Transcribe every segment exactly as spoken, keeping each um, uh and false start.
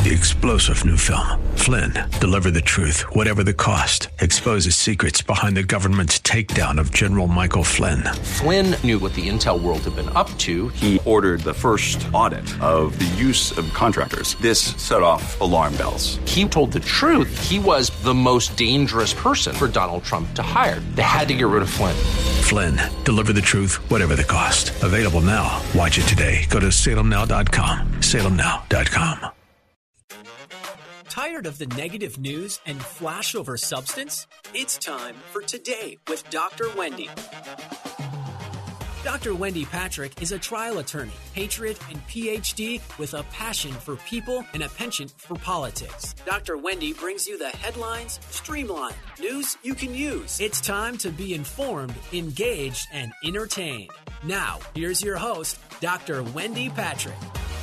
The explosive new film, Flynn, deliver the truth, whatever the cost, exposes secrets behind the government's takedown of General Michael Flynn. Flynn knew what the intel world had been up to. He ordered the first audit of the use of contractors. This set off alarm bells. He told the truth. He was the most dangerous person for Donald Trump to hire. They had to get rid of Flynn. Flynn, deliver the truth, whatever the cost. Available now. Watch it today. Go to salem now dot com. salem now dot com. Tired of the negative news and flashover substance? It's time for Today with Doctor Wendy. Doctor Wendy Patrick is a trial attorney, patriot, and P H D with a passion for people and a penchant for politics. Doctor Wendy brings you the headlines, streamlined news you can use. It's time to be informed, engaged, and entertained. Now, here's your host, Doctor Wendy Patrick.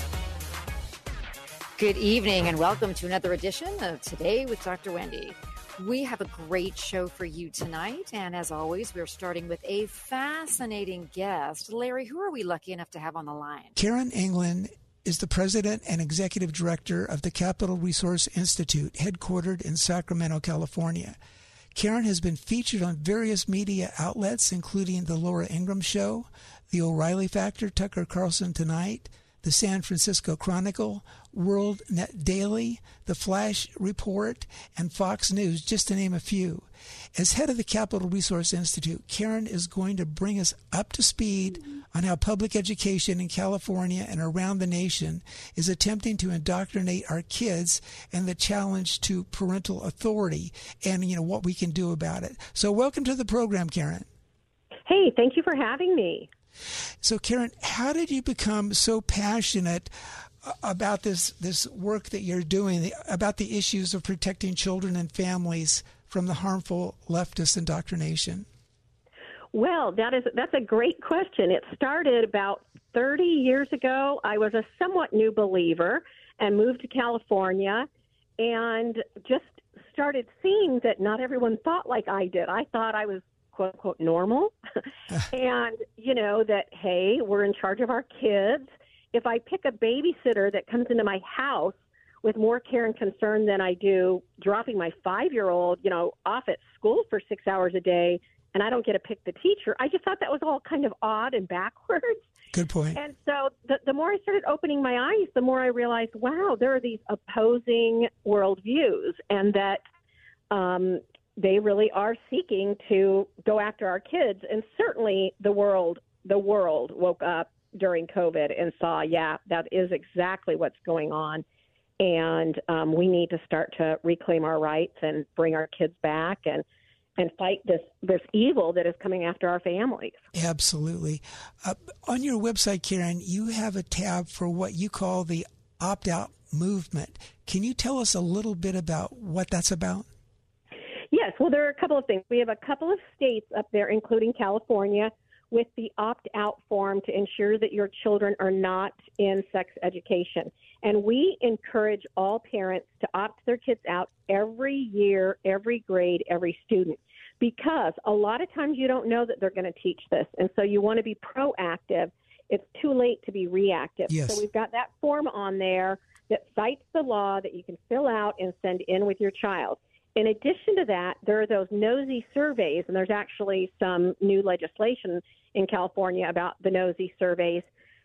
Good evening and welcome to another edition of Today with Doctor Wendy. We have a great show for you tonight, and as always, we're starting with a fascinating guest. Larry, who are we lucky enough to have on the line? Karen England is the president and executive director of the Capital Resource Institute, headquartered in Sacramento, California. Karen has been featured on various media outlets, including The Laura Ingraham Show, The O'Reilly Factor, Tucker Carlson Tonight, the San Francisco Chronicle, World Net Daily, The Flash Report, and Fox News, just to name a few. As head of the Capital Resource Institute, Karen is going to bring us up to speed on how public education in California and around the nation is attempting to indoctrinate our kids and the challenge to parental authority and, you know, what we can do about it. So welcome to the program, Karen. Hey, thank you for having me. So, Karen, how did you become so passionate about this this work that you're doing, about the issues of protecting children and families from the harmful leftist indoctrination? Well, that is that's a great question. It started about thirty years ago. I was a somewhat new believer and moved to California and just started seeing that not everyone thought like I did. I thought I was quote unquote normal. And, you know, that, hey, we're in charge of our kids. If I pick a babysitter that comes into my house with more care and concern than I do dropping my five-year-old, you know, off at school for six hours a day, and I don't get to pick the teacher, I just thought that was all kind of odd and backwards. Good point. And so the, the more I started opening my eyes, the more I realized, wow, there are these opposing worldviews, and that um, they really are seeking to go after our kids. And certainly the world, the world woke up during COVID and saw, yeah, that is exactly what's going on. And um, we need to start to reclaim our rights and bring our kids back and, and fight this, this evil that is coming after our families. Absolutely. Uh, on your website, Karen, you have a tab for what you call the opt-out movement. Can you tell us a little bit about what that's about? Yes, well, there are a couple of things. We have a couple of states up there, including California, with the opt-out form to ensure that your children are not in sex education. And we encourage all parents to opt their kids out every year, every grade, every student, because a lot of times you don't know that they're going to teach this. And so you want to be proactive. It's too late to be reactive. Yes. So we've got that form on there that cites the law that you can fill out and send in with your child. In addition to that, there are those nosy surveys, and there's actually some new legislation in California about the nosy surveys.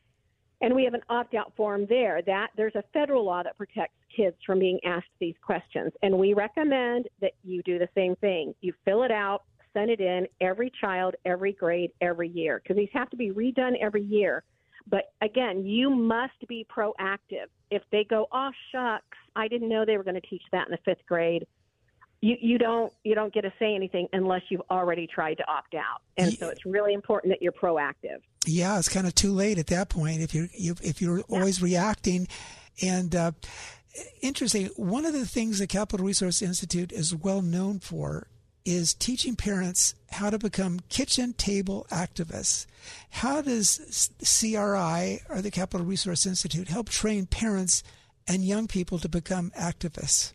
And we have an opt-out form there. That there's a federal law that protects kids from being asked these questions. And we recommend that you do the same thing. You fill it out, send it in, every child, every grade, every year, because these have to be redone every year. But again, you must be proactive. If they go, oh, shucks, I didn't know they were going to teach that in the fifth grade. You, you don't you don't get to say anything unless you've already tried to opt out, and yeah. So it's really important that you're proactive. Yeah, it's kind of too late at that point if you're you, if you're yeah. always reacting. And uh, interesting, one of the things the Capital Resource Institute is well known for is teaching parents how to become kitchen table activists. How does C R I, or the Capital Resource Institute, help train parents and young people to become activists?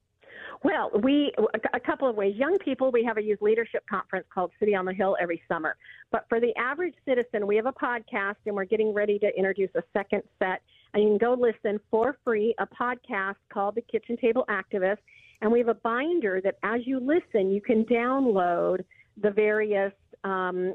Well, we a couple of ways. Young people, we have a youth leadership conference called City on the Hill every summer. But for the average citizen, we have a podcast, and we're getting ready to introduce a second set and you can go listen for free, a podcast called The Kitchen Table Activist. And we have a binder that as you listen, you can download the various um,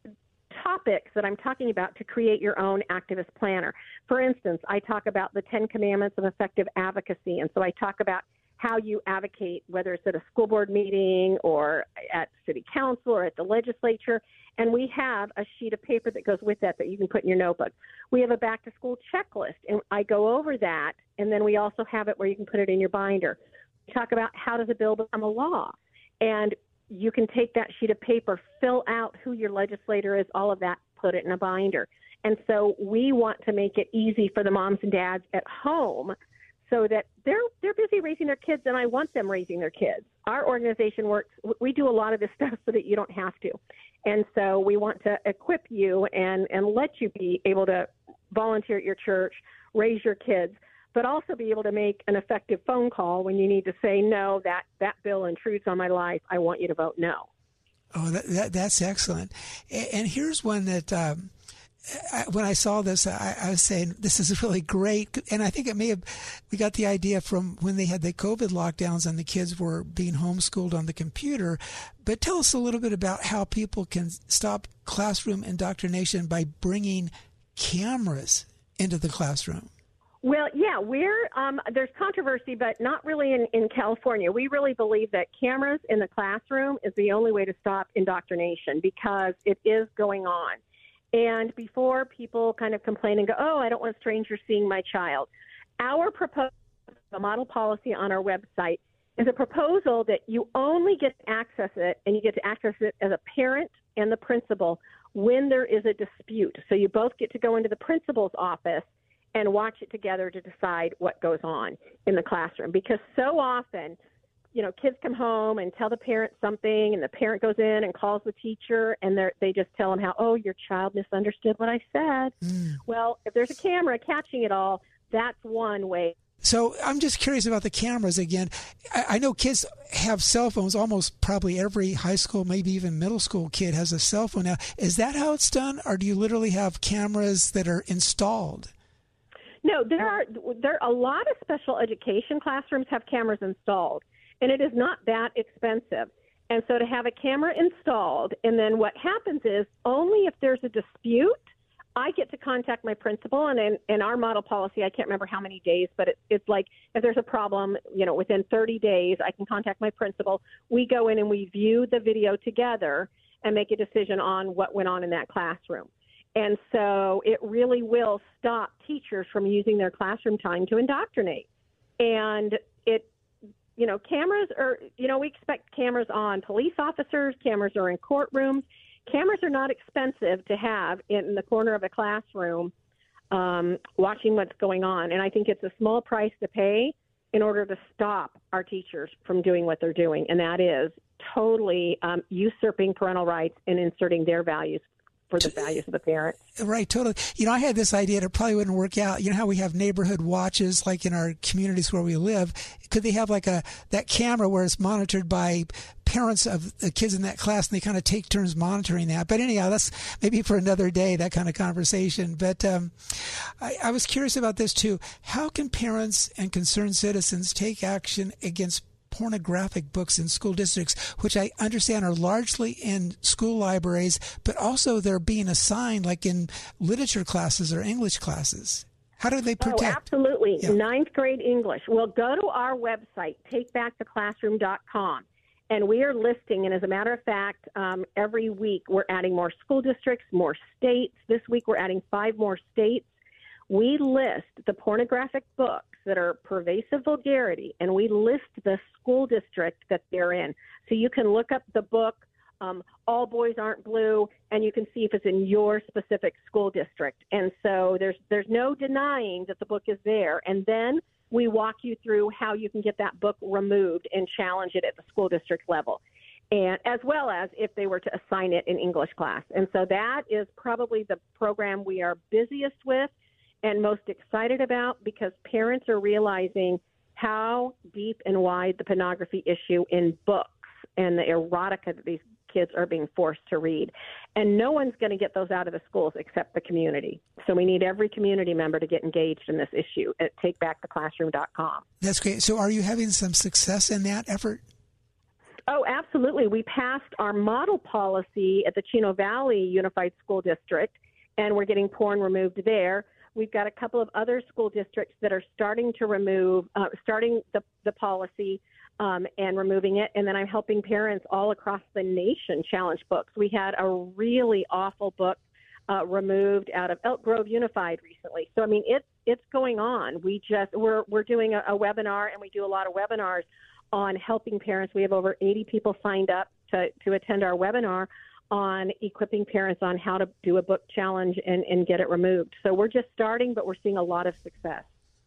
topics that I'm talking about to create your own activist planner. For instance, I talk about the Ten Commandments of Effective Advocacy. And so I talk about how you advocate, whether it's at a school board meeting or at city council or at the legislature. And we have a sheet of paper that goes with that that you can put in your notebook. We have a back to school checklist, and I go over that. And then we also have it where you can put it in your binder. We talk about how does a bill become a law? And you can take that sheet of paper, fill out who your legislator is, all of that, put it in a binder. And so we want to make it easy for the moms and dads at home so that they're they're busy raising their kids, and I want them raising their kids. Our organization works, we do a lot of this stuff so that you don't have to. And so we want to equip you and, and let you be able to volunteer at your church, raise your kids, but also be able to make an effective phone call when you need to say, no, that, that bill intrudes on my life. I want you to vote no. Oh, that, that that's excellent. And here's one that um, I, when I saw this, I, I was saying, this is really great. And I think it may have, we got the idea from when they had the COVID lockdowns and the kids were being homeschooled on the computer. But tell us a little bit about how people can stop classroom indoctrination by bringing cameras into the classroom. Well, yeah, we're um, there's controversy, but not really in, in California. We really believe that cameras in the classroom is the only way to stop indoctrination because it is going on. And before people kind of complain and go, oh, I don't want strangers seeing my child, our proposal, the model policy on our website, is a proposal that you only get to access it, and you get to access it as a parent and the principal when there is a dispute. So you both get to go into the principal's office and watch it together to decide what goes on in the classroom. Because so often, you know, kids come home and tell the parent something, and the parent goes in and calls the teacher, and they they just tell them how, oh, your child misunderstood what I said. Mm. Well, if there's a camera catching it all, that's one way. So I'm just curious about the cameras again. I, I know kids have cell phones. Almost probably every high school, maybe even middle school kid has a cell phone now. Is that how it's done, or do you literally have cameras that are installed? No, there are there are a lot of special education classrooms have cameras installed, and it is not that expensive. And so to have a camera installed, and then what happens is only if there's a dispute, I get to contact my principal, and in, in our model policy, I can't remember how many days, but it, it's like if there's a problem, you know, within thirty days, I can contact my principal. We go in and we view the video together and make a decision on what went on in that classroom. And so it really will stop teachers from using their classroom time to indoctrinate. And it, you know, cameras are, you know, we expect cameras on police officers, cameras are in courtrooms. Cameras are not expensive to have in the corner of a classroom um, watching what's going on. And I think it's a small price to pay in order to stop our teachers from doing what they're doing. And that is totally um, usurping parental rights and inserting their values for the values of the parent. Right, totally. You know, I had this idea, it probably wouldn't work out. You know how we have neighborhood watches, like in our communities where we live? Could they have like a that camera where it's monitored by parents of the kids in that class, and they kind of take turns monitoring that? But anyhow, that's maybe for another day, that kind of conversation. But um, I, I was curious about this too. How can parents and concerned citizens take action against pornographic books in school districts, which I understand are largely in school libraries, but also they're being assigned like in literature classes or English classes? How do they protect? Oh, absolutely. Yeah. Ninth grade English. Well, go to our website, take back the classroom dot com, and we are listing, and as a matter of fact, um, every week we're adding more school districts, more states. This week we're adding five more states. We list the pornographic books that are pervasive vulgarity, and we list the school district that they're in. So you can look up the book, um, All Boys Aren't Blue, and you can see if it's in your specific school district. And so there's there's no denying that the book is there. And then we walk you through how you can get that book removed and challenge it at the school district level, and as well as if they were to assign it in English class. And so that is probably the program we are busiest with and most excited about, because parents are realizing how deep and wide the pornography issue in books and the erotica that these kids are being forced to read. And no one's going to get those out of the schools except the community. So we need every community member to get engaged in this issue at take back the classroom dot com. That's great. So are you having some success in that effort? Oh, absolutely. We passed our model policy at the Chino Valley Unified School District, and we're getting porn removed there. We've got a couple of other school districts that are starting to remove, uh, starting the, the policy um, and removing it. And then I'm helping parents all across the nation challenge books. We had a really awful book uh, removed out of Elk Grove Unified recently. So, I mean, it's it's going on. We just, we're, we're doing a, a webinar, and we do a lot of webinars on helping parents. We have over eighty people signed up to, to attend our webinar on equipping parents on how to do a book challenge and, and get it removed. So we're just starting, but we're seeing a lot of success.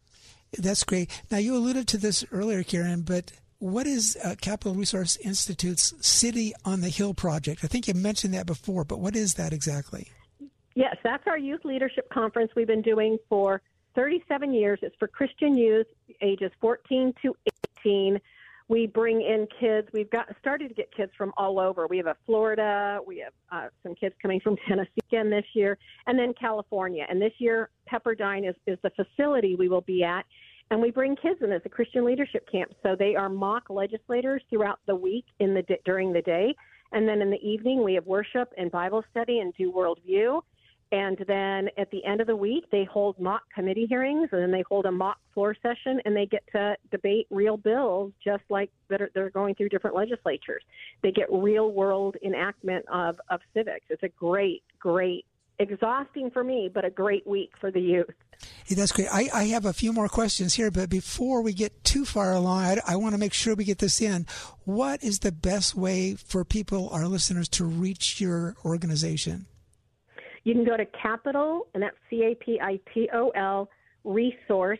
That's great. Now, you alluded to this earlier, Karen, but what is uh, Capital Resource Institute's City on the Hill project? I think you mentioned that before, but what is that exactly? Yes, that's our youth leadership conference we've been doing for thirty-seven years. It's for Christian youth ages fourteen to eighteen. We bring in kids. We've got started to get kids from all over. We have a Florida. We have uh, some kids coming from Tennessee again this year, and then California. And this year, Pepperdine is, is the facility we will be at. And we bring kids in as a Christian leadership camp. So they are mock legislators throughout the week in the during the day. And then in the evening, we have worship and Bible study and do worldview. And then at the end of the week, they hold mock committee hearings, and then they hold a mock floor session, and they get to debate real bills just like that are, they're going through different legislatures. They get real-world enactment of, of civics. It's a great, great, exhausting for me, but a great week for the youth. Hey, that's great. I, I have a few more questions here, but before we get too far along, I, I want to make sure we get this in. What is the best way for people, our listeners, to reach your organization? You can go to Capital, and that's C A P I T O L, resource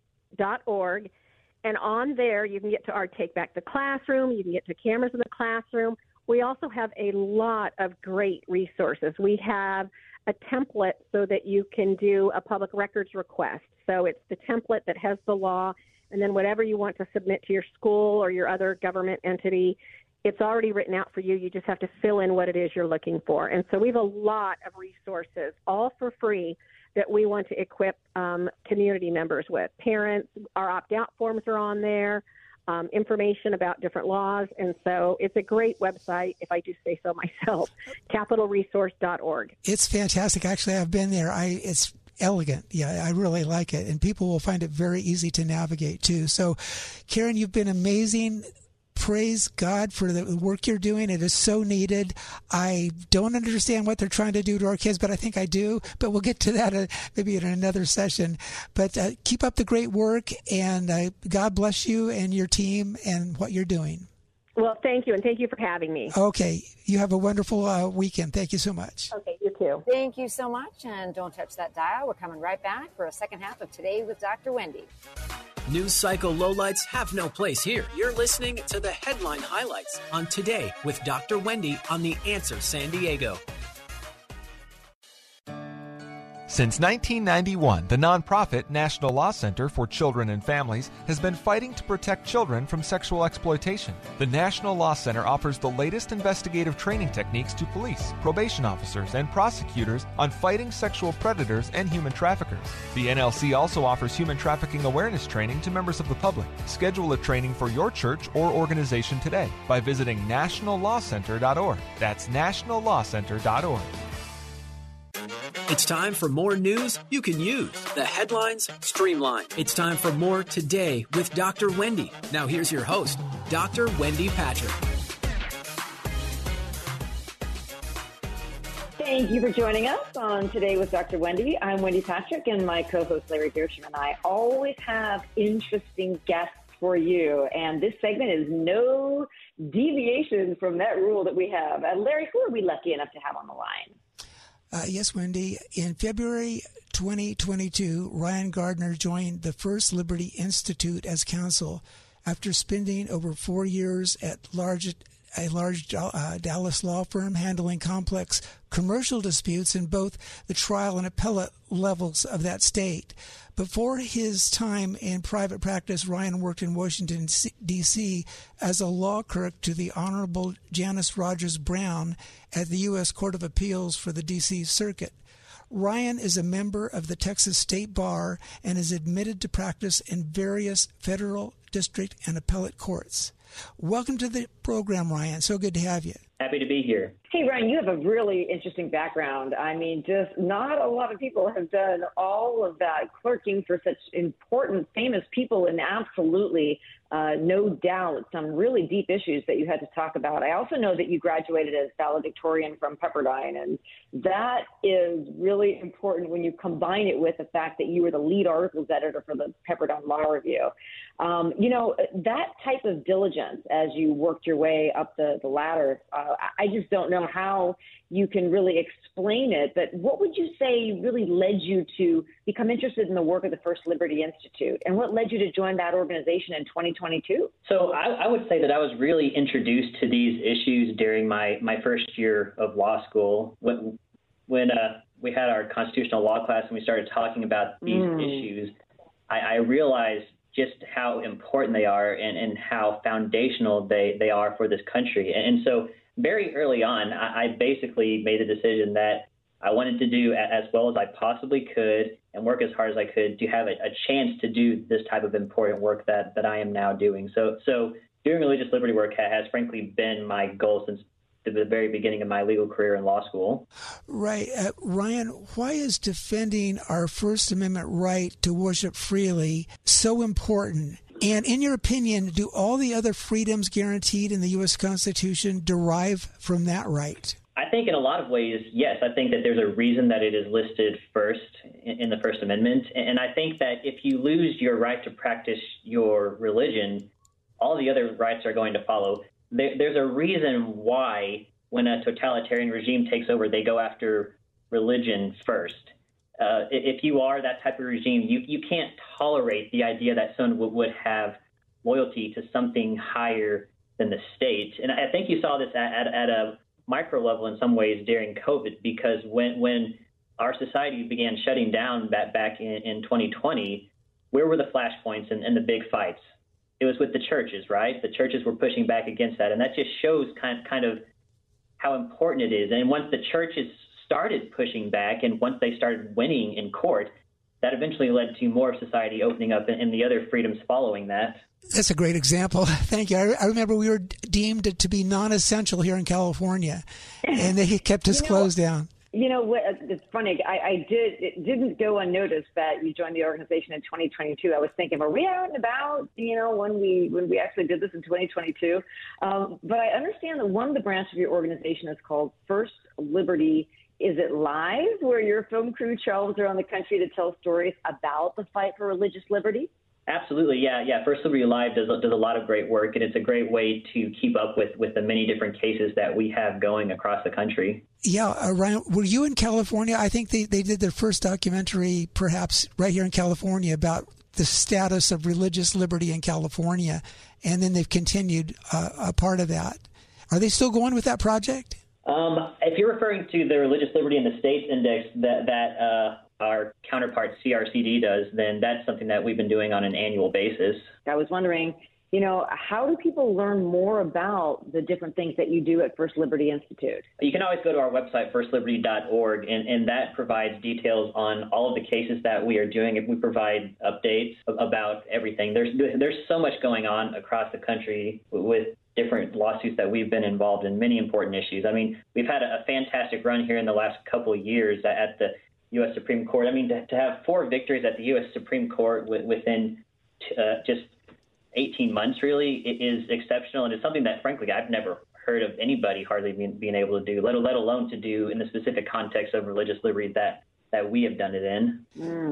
dot org. And on there, you can get to our Take Back the Classroom. You can get to Cameras in the Classroom. We also have a lot of great resources. We have a template so that you can do a public records request. So it's the template that has the law, and then whatever you want to submit to your school or your other government entity, it's already written out for you. You just have to fill in what it is you're looking for. And so we have a lot of resources, all for free, that we want to equip um, community members with. Parents, our opt-out forms are on there, um, information about different laws. And so it's a great website, if I do say so myself, capital resource dot org. It's fantastic. Actually, I've been there. I It's elegant. Yeah, I really like it. And people will find it very easy to navigate, too. So, Karen, you've been amazing. Praise God for the work you're doing. It is so needed. I don't understand what they're trying to do to our kids, but I think I do. But we'll get to that uh, maybe in another session. But uh, keep up the great work, and uh, God bless you and your team and what you're doing. Well, thank you, and thank you for having me. Okay. You have a wonderful uh, weekend. Thank you so much. Okay, you too. Thank you so much, and don't touch that dial. We're coming right back for a second half of Today with Doctor Wendy. News cycle lowlights have no place here. You're listening to the headline highlights on Today with Doctor Wendy on The Answer San Diego. Since nineteen ninety-one, the nonprofit National Law Center for Children and Families has been fighting to protect children from sexual exploitation. The National Law Center offers the latest investigative training techniques to police, probation officers, and prosecutors on fighting sexual predators and human traffickers. The N L C also offers human trafficking awareness training to members of the public. Schedule a training for your church or organization today by visiting national law center dot org. That's national law center dot org. It's time for more news you can use. The headlines streamlined. It's time for more Today with Doctor Wendy. Now here's your host, Doctor Wendy Patrick. Thank you for joining us on Today with Doctor Wendy. I'm Wendy Patrick, and my co-host Larry Gershom and I always have interesting guests for you. And this segment is no deviation from that rule that we have. Uh, Larry, who are we lucky enough to have on the line? Uh, yes, Wendy. In February twenty twenty-two, Ryan Gardner joined the First Liberty Institute as counsel after spending over four years at large a large uh, Dallas law firm handling complex commercial disputes in both the trial and appellate levels of that state. Before his time in private practice, Ryan worked in Washington, D C as a law clerk to the Honorable Janice Rogers Brown at the U S Court of Appeals for the D C Circuit. Ryan is a member of the Texas State Bar and is admitted to practice in various federal, district, and appellate courts. Welcome to the program, Ryan. So good to have you. Happy to be here. Hey, Ryan, you have a really interesting background. I mean, just not a lot of people have done all of that clerking for such important, famous people, and absolutely, uh, no doubt, some really deep issues that you had to talk about. I also know that you graduated as valedictorian from Pepperdine, and that is really important when you combine it with the fact that you were the lead articles editor for the Pepperdine Law Review. Um, you know, that type of diligence as you worked your way up the, the ladder, uh, I just don't know how you can really explain it, but what would you say really led you to become interested in the work of the First Liberty Institute, and what led you to join that organization in twenty twenty-two? So I, I would say that I was really introduced to these issues during my, my first year of law school when, when uh, we had our constitutional law class and we started talking about these mm. issues. I, I realized just how important they are and, and how foundational they, they are for this country. And, and so very early on, I, I basically made the decision that I wanted to do as well as I possibly could and work as hard as I could to have a, a chance to do this type of important work that, that I am now doing. So so doing religious liberty work has frankly been my goal since the very beginning of my legal career in law school. Right. Uh, Ryan, why is defending our First Amendment right to worship freely so important? And in your opinion, do all the other freedoms guaranteed in the U S Constitution derive from that right? I think in a lot of ways, yes. I think that there's a reason that it is listed first in, in the First Amendment. And I think that if you lose your right to practice your religion, all the other rights are going to follow. There, there's a reason why when a totalitarian regime takes over, they go after religion first. Uh, if you are that type of regime, you, you can't tolerate the idea that someone would, would have loyalty to something higher than the state. And I think you saw this at, at, at a micro level in some ways during COVID, because when, when our society began shutting down back, back in, in twenty twenty, where were the flashpoints and, and the big fights? It was with the churches, right? The churches were pushing back against that. And that just shows kind, kind of how important it is. And once the churches started pushing back and once they started winning in court, that eventually led to more of society opening up and, and the other freedoms following that. That's a great example. Thank you. I, I remember we were deemed to be non-essential here in California, and they kept us you know, closed down. You know what? It's funny. I, I did. It didn't go unnoticed that you joined the organization in twenty twenty-two. I was thinking, were we out and about? You know, when we when we actually did this in twenty twenty-two. Um, but I understand that one of the branches of your organization is called First Liberty. Is it live, where your film crew travels around the country to tell stories about the fight for religious liberty? Absolutely, yeah, yeah. First Liberty Live does does a lot of great work, and it's a great way to keep up with, with the many different cases that we have going across the country. Yeah, uh, Ryan, were you in California? I think they, they did their first documentary, perhaps right here in California, about the status of religious liberty in California, and then they've continued uh, a part of that. Are they still going with that project? Um, if you're referring to the Religious Liberty in the States Index that that uh, our counterpart C R C D does, then that's something that we've been doing on an annual basis. I was wondering, you know, how do people learn more about the different things that you do at First Liberty Institute? You can always go to our website, first liberty dot org, and, and that provides details on all of the cases that we are doing. If we provide updates about everything, there's there's so much going on across the country with different lawsuits that we've been involved in, many important issues. I mean, we've had a, a fantastic run here in the last couple of years at the U S Supreme Court. I mean, to, to have four victories at the U S Supreme Court w- within t- uh, just eighteen months really is exceptional, and it's something that, frankly, I've never heard of anybody hardly being, being able to do, let, let alone to do in the specific context of religious liberty that that we have done it in.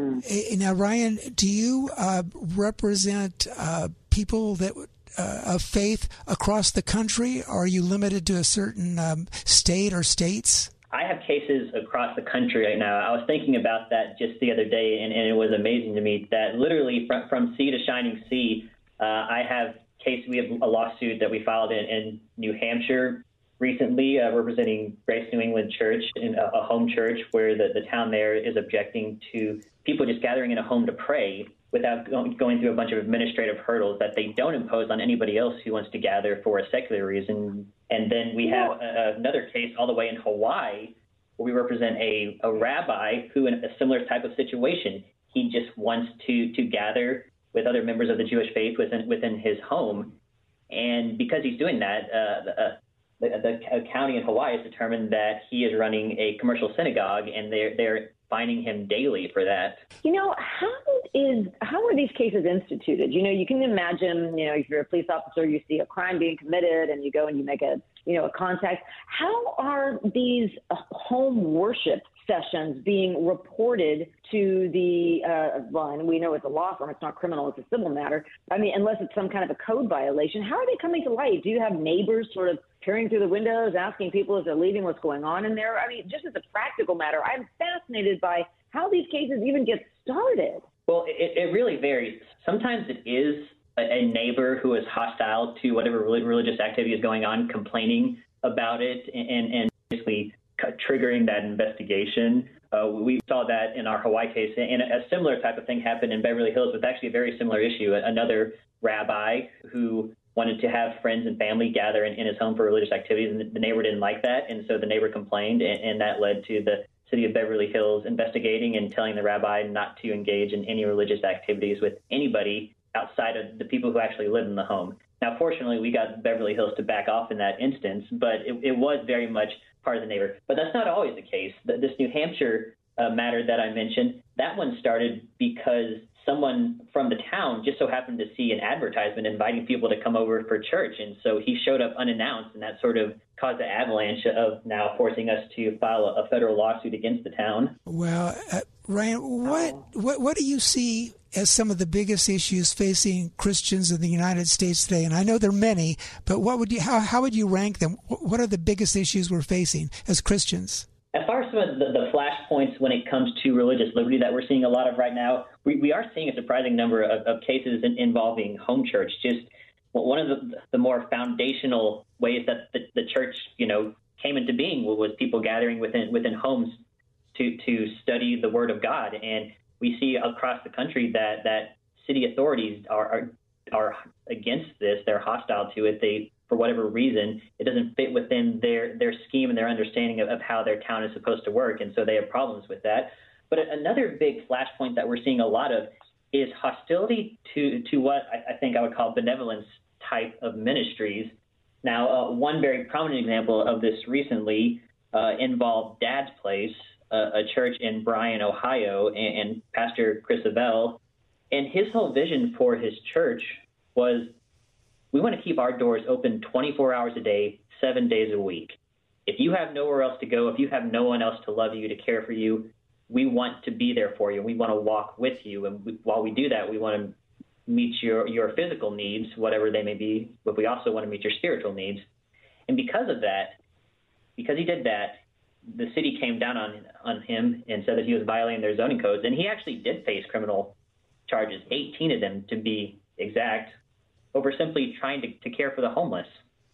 Mm. Now, Ryan, do you uh, represent uh, people that uh, of faith across the country, or are you limited to a certain um, state or states? I have cases across the country right now. I was thinking about that just the other day, and, and it was amazing to me that literally from, from sea to shining sea, uh, I have case, we have a lawsuit that we filed in, in New Hampshire recently, uh, representing Grace New England Church, in a, a home church where the, the town there is objecting to people just gathering in a home to pray without going, going through a bunch of administrative hurdles that they don't impose on anybody else who wants to gather for a secular reason. And then we have a, another case all the way in Hawaii where we represent a, a rabbi who, in a similar type of situation, he just wants to to gather with other members of the Jewish faith within within his home. And because he's doing that, uh, the, uh, the, the county in Hawaii has determined that he is running a commercial synagogue, and they're they're fining him daily for that. You know, how is how are these cases instituted? You know, you can imagine, you know, if you're a police officer, you see a crime being committed and you go and you make a, you know, a contact. How are these home worship sessions being reported to the, uh, well, and we know it's a law firm, it's not criminal, it's a civil matter. I mean, unless it's some kind of a code violation, how are they coming to light? Do you have neighbors sort of peering through the windows, asking people as they're leaving what's going on in there? I mean, just as a practical matter, I'm fascinated by how these cases even get started. Well, it, it really varies. Sometimes it is a, a neighbor who is hostile to whatever religious activity is going on, complaining about it, and, and basically triggering that investigation. Uh, we saw that in our Hawaii case, and a similar type of thing happened in Beverly Hills with actually a very similar issue. Another rabbi who wanted to have friends and family gather in, in his home for religious activities, and the neighbor didn't like that, and so the neighbor complained, and, and that led to the city of Beverly Hills investigating and telling the rabbi not to engage in any religious activities with anybody outside of the people who actually live in the home. Now, fortunately, we got Beverly Hills to back off in that instance, but it, it was very much part of the neighbor. But that's not always the case. This New Hampshire uh, matter that I mentioned, that one started because someone from the town just so happened to see an advertisement inviting people to come over for church. And so he showed up unannounced, and that sort of caused an avalanche of now forcing us to file a, a federal lawsuit against the town. Well, uh, Ryan, what, oh. what what do you see as some of the biggest issues facing Christians in the United States today? And I know there are many, but what would you how how would you rank them? What are the biggest issues we're facing as Christians? As far as some of the, the flashpoints when it comes to religious liberty that we're seeing a lot of right now, we, we are seeing a surprising number of, of cases in, involving home church. Just one of the, the more foundational ways that the, the church, you know, came into being was people gathering within within homes to to study the Word of God. And we see across the country that that city authorities are are, are against this. They're hostile to it. They, for whatever reason, it doesn't fit within their, their scheme and their understanding of, of how their town is supposed to work, and so they have problems with that. But another big flashpoint that we're seeing a lot of is hostility to, to what I, I think I would call benevolence type of ministries. Now, uh, one very prominent example of this recently uh, involved Dad's Place, uh, a church in Bryan, Ohio, and, and Pastor Chris Abell. And his whole vision for his church was, we want to keep our doors open twenty-four hours a day, seven days a week. If you have nowhere else to go, if you have no one else to love you, to care for you, we want to be there for you. We want to walk with you. And we, while we do that, we want to meet your, your physical needs, whatever they may be, but we also want to meet your spiritual needs. And because of that, because he did that, the city came down on, on him and said that he was violating their zoning codes. And he actually did face criminal charges, eighteen of them to be exact, over simply trying to, to care for the homeless.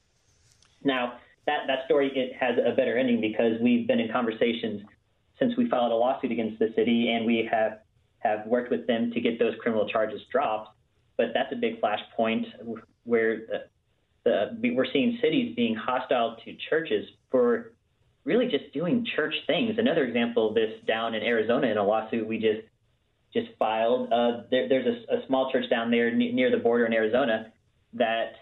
Now, that, that story it has a better ending because we've been in conversations since we filed a lawsuit against the city, and we have, have worked with them to get those criminal charges dropped. But that's a big flashpoint where the, the, we're seeing cities being hostile to churches for really just doing church things. Another example of this down in Arizona in a lawsuit we just just filed. Uh, there, there's a, a small church down there n- near the border in Arizona that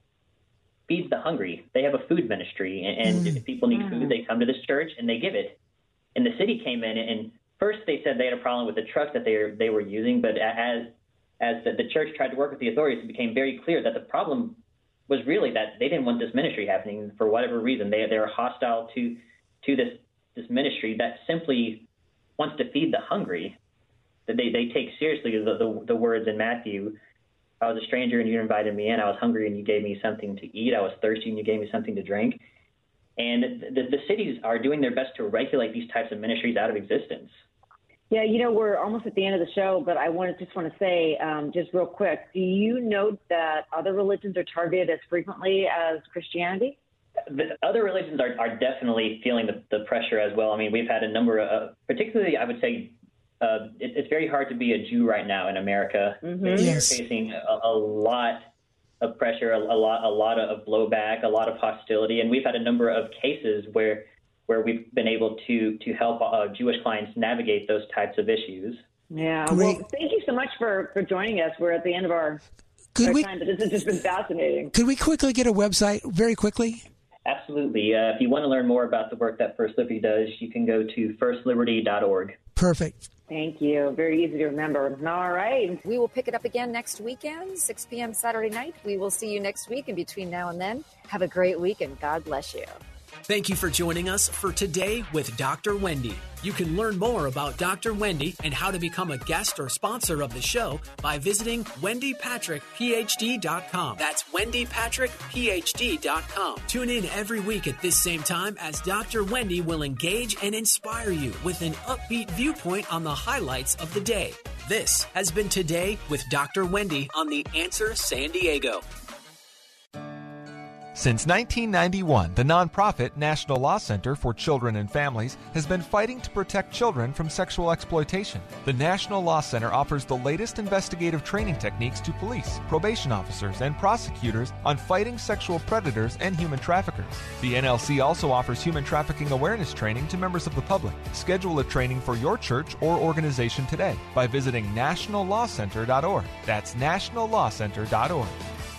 feeds the hungry. They have a food ministry, and, and mm. if people need food, they come to this church and they give it. And the city came in, and first they said they had a problem with the trucks that they were, they were using, but as as the, the church tried to work with the authorities, it became very clear that the problem was really that they didn't want this ministry happening for whatever reason. They they were hostile to to this this ministry that simply wants to feed the hungry. That they, they take seriously the, the the words in Matthew. I was a stranger and you invited me in. I was hungry and you gave me something to eat. I was thirsty and you gave me something to drink. And the, the cities are doing their best to regulate these types of ministries out of existence. Yeah, you know, we're almost at the end of the show, but I want to just want to say, um, just real quick, do you note that other religions are targeted as frequently as Christianity? The other religions are, are definitely feeling the, the pressure as well. I mean, we've had a number of, particularly, I would say, uh, it, it's very hard to be a Jew right now in America. Mm-hmm. We're Yes. facing a, a lot of pressure, a, a lot, a lot of blowback, a lot of hostility, and we've had a number of cases where where we've been able to to help uh, Jewish clients navigate those types of issues. Yeah. Great. Well, thank you so much for, for joining us. We're at the end of our, Could our we, time, but this has just been fascinating. could we quickly get a website, very quickly? Absolutely. Uh, if you want to learn more about the work that First Liberty does, you can go to first liberty dot org. Perfect. Thank you. Very easy to remember. All right. We will pick it up again next weekend, six p.m. Saturday night. We will see you next week. And between now and then, have a great week and God bless you. Thank you for joining us for Today with Doctor Wendy. You can learn more about Doctor Wendy and how to become a guest or sponsor of the show by visiting wendy patrick p h d dot com. That's wendy patrick p h d dot com. Tune in every week at this same time as Doctor Wendy will engage and inspire you with an upbeat viewpoint on the highlights of the day. This has been Today with Doctor Wendy on The Answer San Diego. Since nineteen ninety-one, the nonprofit National Law Center for Children and Families has been fighting to protect children from sexual exploitation. The National Law Center offers the latest investigative training techniques to police, probation officers, and prosecutors on fighting sexual predators and human traffickers. The N L C also offers human trafficking awareness training to members of the public. Schedule a training for your church or organization today by visiting national law center dot org. That's national law center dot org.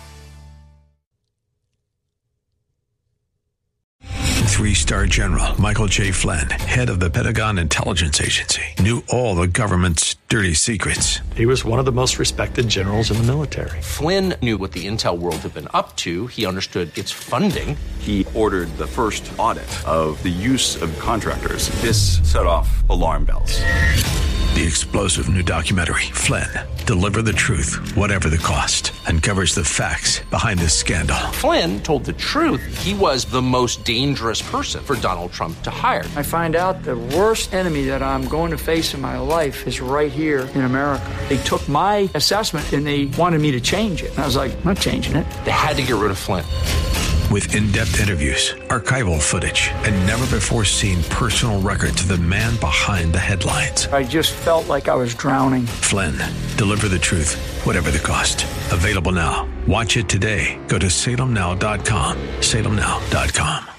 Three-star General Michael J. Flynn, head of the Pentagon Intelligence Agency, knew all the government's dirty secrets. He was one of the most respected generals in the military. Flynn knew what the intel world had been up to. He understood its funding. He ordered the first audit of the use of contractors. This set off alarm bells. The explosive new documentary, Flynn, Deliver the Truth, Whatever the Cost, uncovers the facts behind this scandal. Flynn told the truth. He was the most dangerous person for Donald Trump to hire. I find out the worst enemy that I'm going to face in my life is right here in America. They took my assessment and they wanted me to change it. And I was like, I'm not changing it. They had to get rid of Flynn. With in-depth interviews, archival footage, and never-before-seen personal records of the man behind the headlines. I just felt like I was drowning. Flynn, Deliver the Truth, Whatever the Cost. Available now. Watch it today. Go to salem now dot com. salem now dot com.